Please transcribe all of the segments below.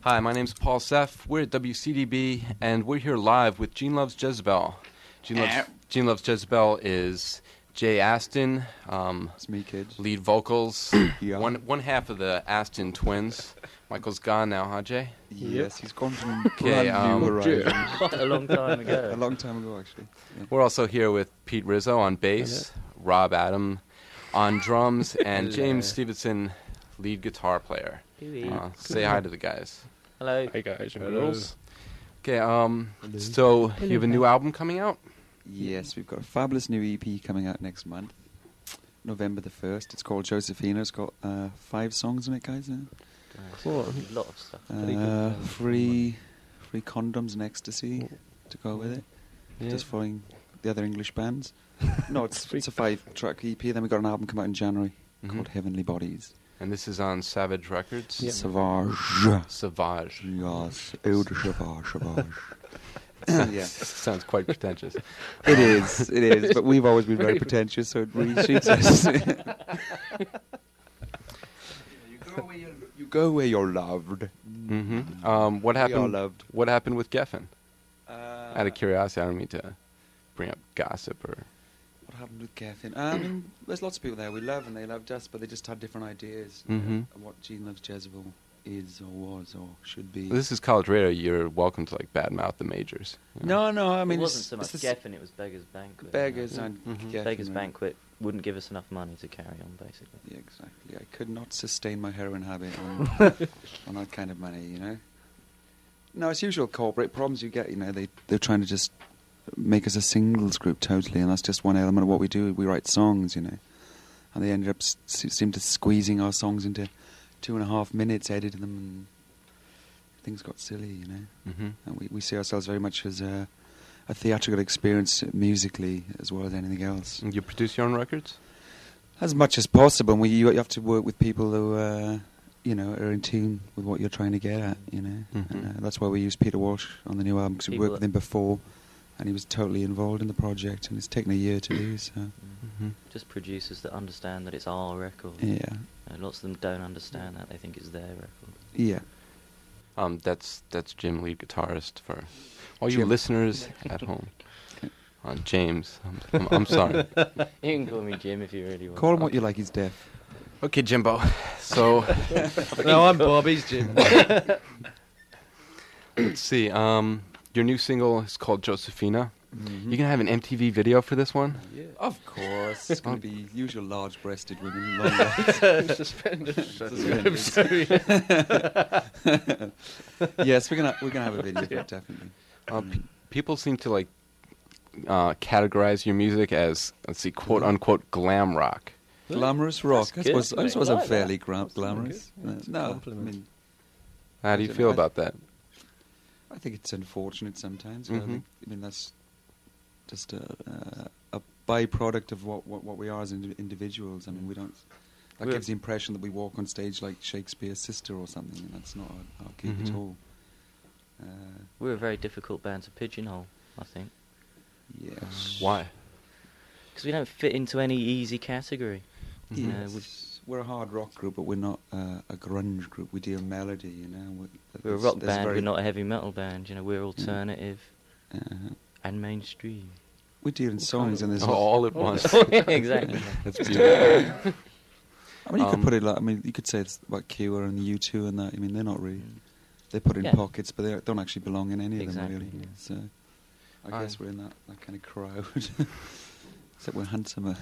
Hi, my name's Paul Seff. We're at WCDB, and we're here live with Gene Loves Jezebel. Gene Loves Jezebel is Jay Aston. It's me, kids. Lead vocals. Yeah. One half of the Aston twins. Michael's gone now, huh, Jay? Yes, he's gone from Okay, brand new horizons. A long time ago. A long time ago, actually. Yeah. We're also here with Pete Rizzo on bass, Rob Adam on drums, and James Stevenson, lead guitar player. Say hi to the guys. Hello. Hey guys, Okay, so you have a new album coming out? Yes, we've got a fabulous new EP coming out next month, November the 1st. It's called Josephina. It's got 5 songs in it, guys. Cool. A lot of stuff. Free condoms and ecstasy to go with it. Yeah. Just following the other English bands. No, it's a 5-track EP. Then we've got an album come out in January called Heavenly Bodies. And this is on Savage Records? Yep. Savage. Savage. Yes, Eau de Savage. Yeah. Sounds quite pretentious. It is, but we've always been very pretentious, so it really suits us. You go where you're loved. Mm-hmm. What We are happened? loved. What happened with Geffen? Out of curiosity, I don't mean to bring up gossip or. What happened with Geffen? I mean, there's lots of people there we love, and they loved us, but they just had different ideas Mhm. of what Gene Loves Jezebel is or was or should be. This is college radio. You're welcome to badmouth the majors. you know? No, I mean, it wasn't so it's much the Geffen, it was Beggars Banquet. Beggars and Geffen. Beggars and- Banquet wouldn't give us enough money to carry on, basically. Yeah, exactly. I could not sustain my heroin habit on that kind of money, you know. No, it's usual corporate problems you get. You know, they're trying to just make us a singles group totally, and that's just one element of what we do. We write songs, you know, and they ended up seem to squeezing our songs into 2.5 minutes, editing them, and things got silly, you know. Mm-hmm. And we see ourselves very much as a theatrical experience musically as well as anything else. You produce your own records? As much as possible, and you have to work with people who, you know, are in tune with what you're trying to get at, you know. Mhm. And that's why we used Peter Walsh on the new album, because we People worked with him before, and he was totally involved in the project, and it's taken a year to do, so, Mm-hmm. Just producers that understand that it's our record. yeah. Lots of them don't understand that. They think it's their record. Yeah. That's Jim, lead guitarist, for all you Jim. listeners at home. James, I'm sorry. You can call me Jim if you really want. Call him what you like, he's deaf. Okay, Jimbo. So No, I'm Bob. He's Jim. let's see. Your new single is called Josephina. Mhm. You can have an MTV video for this one. Yeah. Of course. It's going to be usual large-breasted women. Long legs. Suspenders. Suspenders. Yes, we're gonna have a video for it, definitely. People seem to categorize your music as, let's see, quote unquote glam rock. Glamorous rock. I good. suppose I I'm like fairly that. glamorous. That's a No, I compliment. mean, How do you feel about that? I think it's unfortunate sometimes. Mhm. I mean, that's just a byproduct of what we are as individuals. I mean, we don't. That We're- gives the impression that we walk on stage like Shakespeare's sister or something, and that's not our gig Mhm. at all. We're a very difficult band to pigeonhole, I think. Yes. Why? Because we don't fit into any easy category. Mhm. Yes. We're a hard rock group, but we're not a grunge group. We deal melody, you know. We're a rock band, we're not a heavy metal band. We're alternative and mainstream. We deal in songs, and there's. All at once. Exactly. That's beautiful. I mean, you could put it like. I mean, you could say it's about Cure and U2 and that. I mean, they're not really. They put in Yeah. pockets, but they don't actually belong in any of Exactly, them, really. yeah. So, I guess we're in that kind of crowd. Except we're handsomer.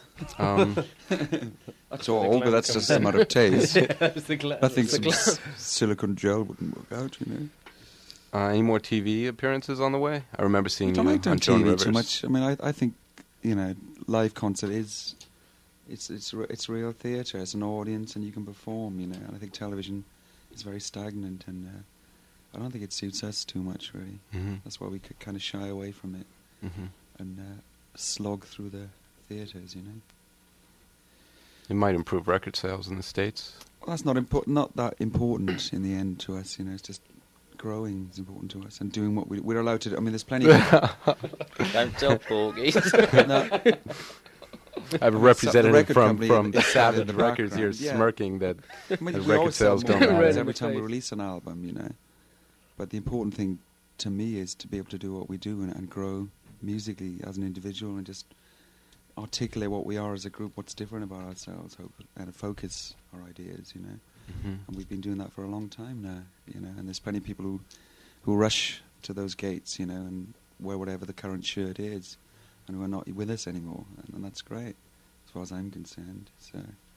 That's all, but that's just a matter of taste. I think some silicone gel wouldn't work out, you know. Any more TV appearances on the way? I remember I seeing don't you like doing on Joan TV Rivers. too much. I mean, I think, you know, live concert is, it's real theatre. It's an audience, and you can perform, you know. And I think television is very stagnant, and I don't think it suits us too much, really. Mm-hmm. That's why we could kind of shy away from it Mm-hmm. and slog through the theatres, you know. It might improve record sales in the States. Well, that's not that important in the end to us, you know. It's just growing is important to us, and doing what we're allowed to do. I mean, there's plenty of... Don't tell Porgy. No. I have a The representative record from company is Savage in the Records here background, yeah. smirking that I mean, the we record always sell sales more don't records matter. every time we Face. release an album, you know. But the important thing to me is to be able to do what we do and grow musically as an individual and just articulate what we are as a group, what's different about ourselves, and focus our ideas, you know. Mhm. And we've been doing that for a long time now, you know. And there's plenty of people who rush to those gates, you know, and wear whatever the current shirt is, and who are not with us anymore, and that's great, as far as I'm concerned. So,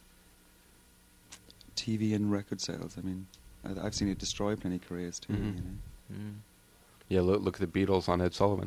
TV and record sales. I mean, I've seen it destroy plenty of careers too. Mhm. You know. Mm. Yeah, look at the Beatles on Ed Sullivan.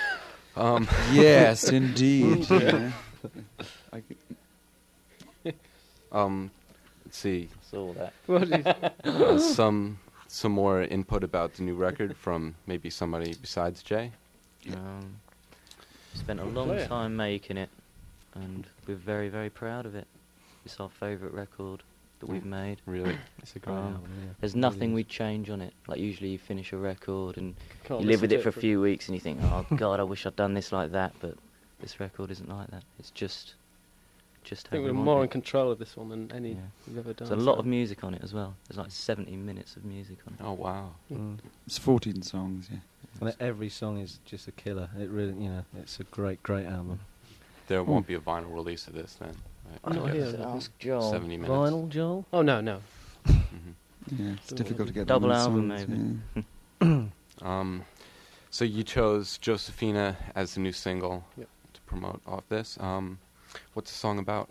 Yes, indeed. Yeah. I could- Let's see. Saw that. What is- Some more input about the new record from maybe somebody besides Jay. Spent a Good long player. time making it, and we're very, very proud of it. It's our favourite record that we've made. Really, it's a great Um, album. There's nothing we'd change on it. Like usually you finish a record and Can't you live listen with to it for a few weeks and you think, oh God, I wish I'd done this like that. But this record isn't like that. It's just I how think we we're want more it. in control of this one than any Yeah. we've ever done. There's a lot so- of music on it as well. There's like 70 minutes of music on it. Oh wow. It's 14 songs, yeah. And every song is just a killer. It really, you know, it's a great, great album. There won't be a vinyl release of this then. Right? Oh, no, I guess. here. Ask Joel. 70 minutes. Vinyl, Joel? Oh no. Mhm. Yeah, it's Double difficult to get Double them album, songs, maybe. yeah. So you chose Josephina as the new single Yep. to promote off this. What's the song about?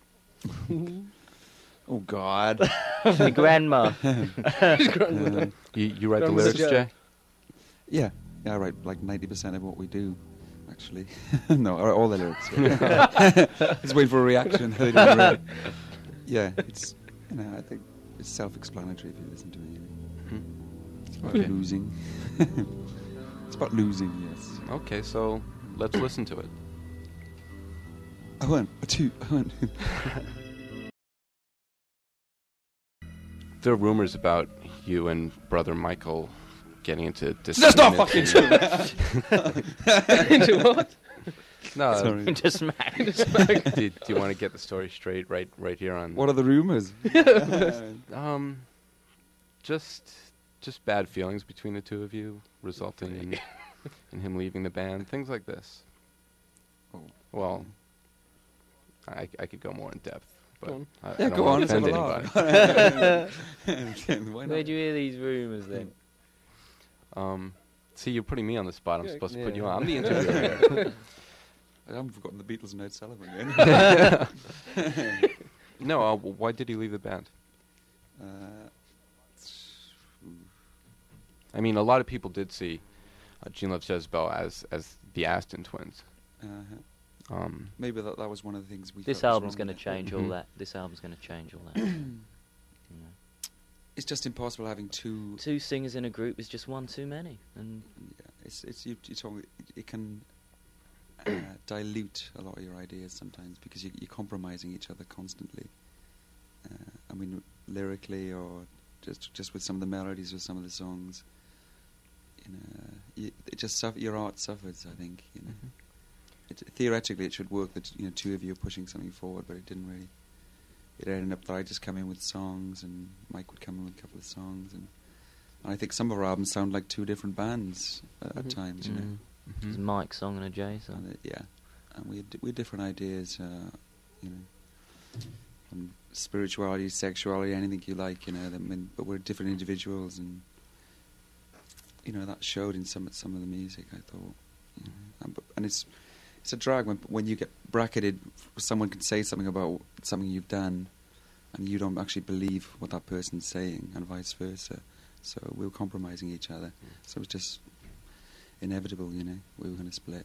Oh God. The grandma. You write the Grandma's lyrics, joke. Jay? Yeah, I write like 90% of what we do, actually. No, all the lyrics. Yeah. Just wait for a reaction. They didn't really- Yeah, it's, you know, I think it's self-explanatory if you listen to it. You know. Mhm. It's about Okay. losing. It's about losing, yes. Okay, so let's listen to it. I won. A two. I won. There are rumors about you and brother Michael getting into That's not fucking disagreements. true. Into what? No, Sorry. Just smack. do you want to get the story straight right here on? What are the rumors? Just bad feelings between the two of you, resulting in him leaving the band. Things like this. Oh. Well, I could go more in depth, but Go on. I Yeah, don't go want on. to Let's offend have a anybody. laugh. Why Where'd not? you hear these rumours then? See, you're putting me on the spot. I'm Yeah, supposed to put yeah. you on. I'm the interviewer here. I haven't forgotten the Beatles and Ed Sullivan again. No, why did he leave the band? I mean, a lot of people did see Gene Loves Jezebel as the Aston Twins. Maybe that was one of the things we. This felt was album's wrong going to with it. change all Mhm. that. This album's going to change all that. You know. It's just impossible having two. Two singers in a group is just one too many. And Yeah, it's you talk, it can dilute a lot of your ideas sometimes because you're compromising each other constantly. I mean, lyrically or just with some of the melodies with some of the songs. You know, it just your art suffers. I think. You know, theoretically it should work that two of you are pushing something forward, but it didn't really. It ended up that I just come in with songs and Mike would come in with a couple of songs, and I think some of our albums sound like two different bands at times. You know. There's Mike's song and a Jay song. And yeah, and we had different ideas, you know, on spirituality, sexuality, anything you like, you know. But we're different individuals, and you know that showed in some of the music. I thought, you know, and it's a drag when you get bracketed. Someone can say something about something you've done, and you don't actually believe what that person's saying, and vice versa. So we were compromising each other. So it was just inevitable, you know. We were going to split.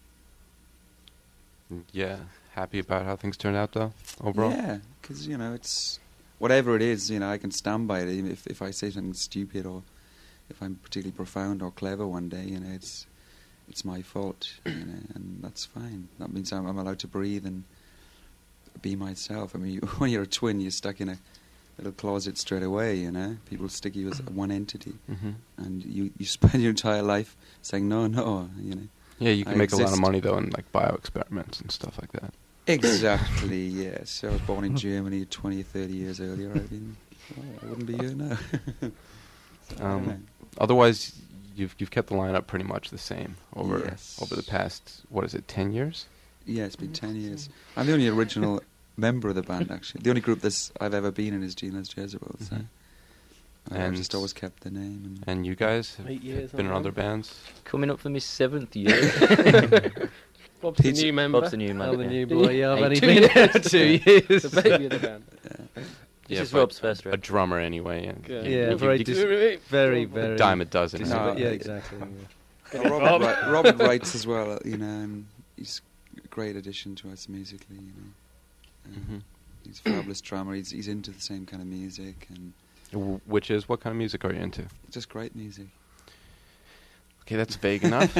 Yeah, happy about how things turned out though overall. Yeah, because you know it's whatever it is. You know, I can stand by it. Even if I say something stupid or if I'm particularly profound or clever one day, you know, it's my fault. You know, and that's fine. That means I'm allowed to breathe and be myself. I mean, when you're a twin, you're stuck in a little closet straight away. You know, people stick you as one entity, and you spend your entire life saying no. You know. Yeah, you can I make a lot of exist. money though in like bio experiments and stuff like that. Exactly, yes. I was born in Germany 20 or 30 years earlier. I wouldn't be here now. Otherwise, you've kept the lineup pretty much the same over Yes. the past, what is it, 10 years? Yeah, it's been 10 years. I'm the only original member of the band, actually. The only group I've ever been in is Gina's Jezebel. So. I've And- just always kept the name. And you guys have 8 years. been in other bands? Coming up for my 7th year. Bob's the Pete's- new member. Bob's the new I'm member. the yeah. new boy. Yeah, I've Hey, only 2 been here years. 2 years. The baby of the band. This is but Rob's first a record. drummer anyway. And Yeah. Yeah, you- very, you- very, very. dime a dozen. No, right? Yeah, exactly. Yeah. Robert writes as well, and he's a great addition to us musically. Mhm. He's a fabulous drummer. He's into the same kind of music, and Which is, what kind of music are you into? just great music. Okay, that's vague enough.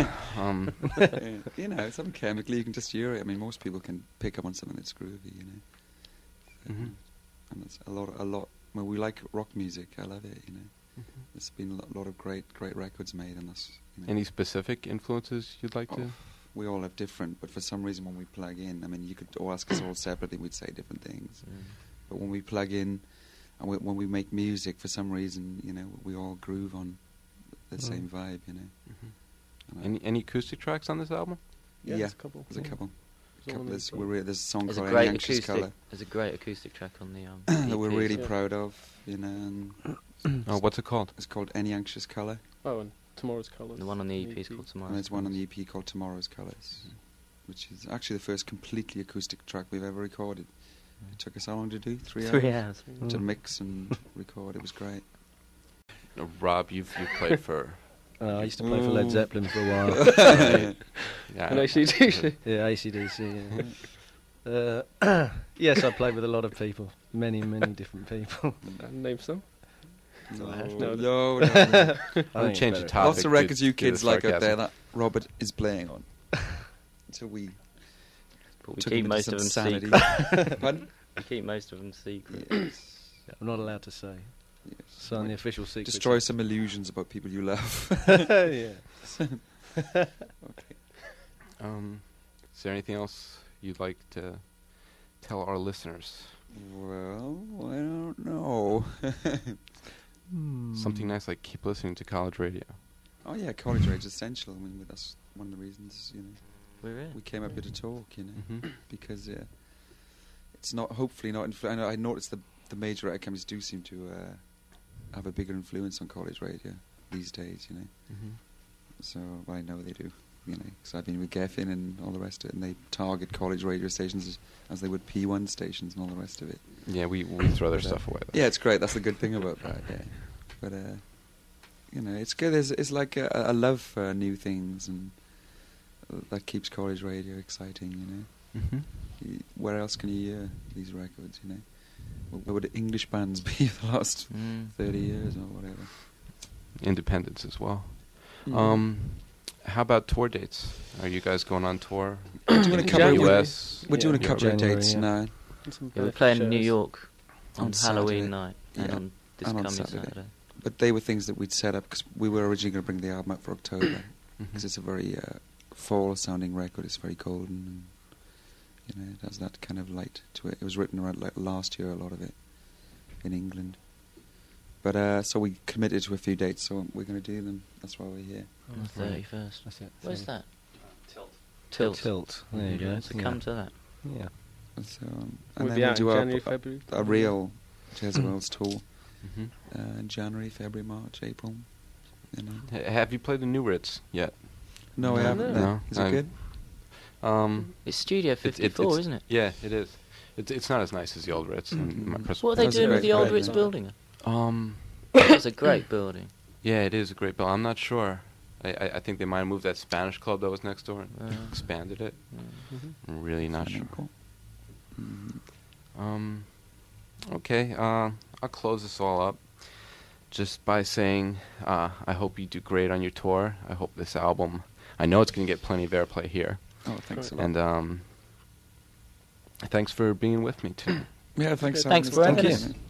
Something chemically you can just hear it. I mean, most people can pick up on something that's groovy, Mhm. And it's a lot. Well, we like rock music. I love it. Mhm. There's been a lot of great records made on us. Any specific influences you'd like to? We all have different, but for some reason when we plug in, I mean, you could all ask us all separately, we'd say different things. But when we plug in, and when we make music, for some reason, we all groove on the same vibe, Mhm. Any acoustic tracks on this album? Yeah, Yeah, there's a couple. there's a couple. There's one on There's, the there's a song There's a called great Any Anxious acoustic. Colour There's a great acoustic track on the that we're EP. really Yeah. proud of, and Oh, what's it called? it's called Any Anxious Colour, Oh, and Tomorrow's Colours. The one on the EP is called Tomorrow. and there's one on the EP called Tomorrow's Colours, which is actually the first completely acoustic track we've ever recorded. It took us how long to do? 3 hours? 3 hours. To mix and record. It was great. Rob, you've played for I used to play for Led Zeppelin for a while. yeah. And AC/DC. Yeah, AC/DC. Yeah. Yes, I played with a lot of people, many different people. Name some. No. No. I'm I gonna think change it's the better. topic. Lots of records you due to kids like up there sarcasm. that Robert is playing on. So we But we took keep him most into of them some sanity. secret. Pardon? We keep most of them secret. Yes. I'm not allowed to say. Yes. It's on the official secret. Destroy some illusions about people you love. Yeah. Okay. Is there anything else you'd like to tell our listeners? Well, I don't know. Something nice like keep listening to college radio. Oh yeah, college rage is essential. I mean, that's one of the reasons We're in. we came up here to talk. Mm-hmm. Because it's not hopefully not. I noticed the major record companies do seem to have a bigger influence on college radio these days. Mm-hmm. So I know they do. Because I've been with Geffen and all the rest of it, and they target college radio stations as they would P1 stations and all the rest of it. Yeah, we throw their But, stuff away. Though. Yeah, it's great. That's the good thing about that. Yeah, but it's good. It's like a love for new things, and that keeps college radio exciting. Mm-hmm. Where else can you hear these records? Where would English bands be for the last 30 years or whatever? Independence as well. Mm. How about tour dates? Are you guys going on tour? We're doing a in couple the of- US. We're doing a Yeah. couple of January, dates yeah. now. Yeah, we're playing in New shows. York on On Halloween Saturday. night and Yeah. on this And on coming Saturday. Saturday. But they were things that we'd set up because we were originally going to bring the album out for October because Mhm. it's a very fall-sounding record. It's very golden, and it has that kind of light to it. It was written around last year, a lot of it in England. But so we committed to a few dates, so we're going to do them. That's why we're here. On the 31st. That's it. Where's that? Tilt. There you go. So come to that. Yeah. So, We'll and be then out we'll in do January, February. a real Jezebel's tour Mhm. in January, February, March, April. Have you played the New Ritz yet? No, I No. haven't. No. Is it good? It's Studio 54, it's- isn't it? Yeah, it is. It's not as nice as the old Ritz. in my personal What are they That's doing with great, the old great, Ritz yeah. building? Um, It's a great building. yeah, it is a great bill. I'm not sure. I think they might have moved that Spanish club that was next door and expanded it. I'm really not sure. Cool. Okay, I'll close this all up just by saying I hope you do great on your tour. I hope this album, I know it's going to get plenty of airplay here. Oh, thanks a lot. And thanks for being with me, too. Yeah, thanks. Thanks Alan. for Thank having you. us.